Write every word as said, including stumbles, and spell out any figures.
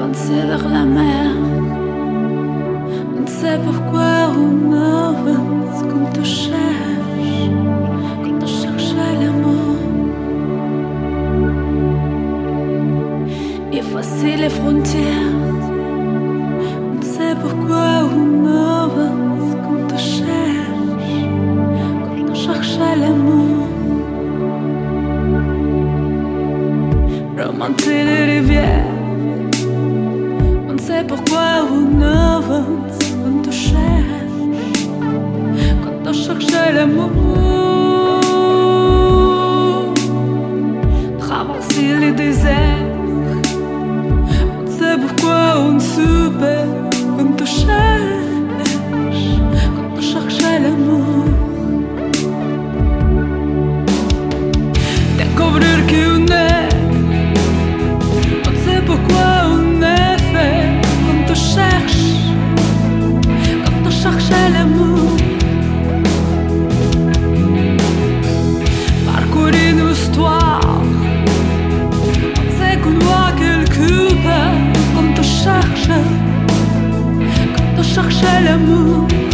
avancer vers la mer. On ne sait pourquoi on avance quand on cherche, quand on cherche l'amour. Effacer les frontières. On ne sait pourquoi on avance quand on cherche, quand on cherche l'amour. Remonter les rivières. On ne sait pourquoi on avance quand on cherche, quand on cherche l'amour. Traverser les déserts. On ne sait pourquoi on se perd quand on cherche, quand on cherche l'amour. Découvrir qui on est. On ne sait pourquoi on est fait quand on cherche, quand on cherche l'amour. Parcourir une histoire. On sait qu'on voit quelque part quand on cherche, quand on cherche l'amour.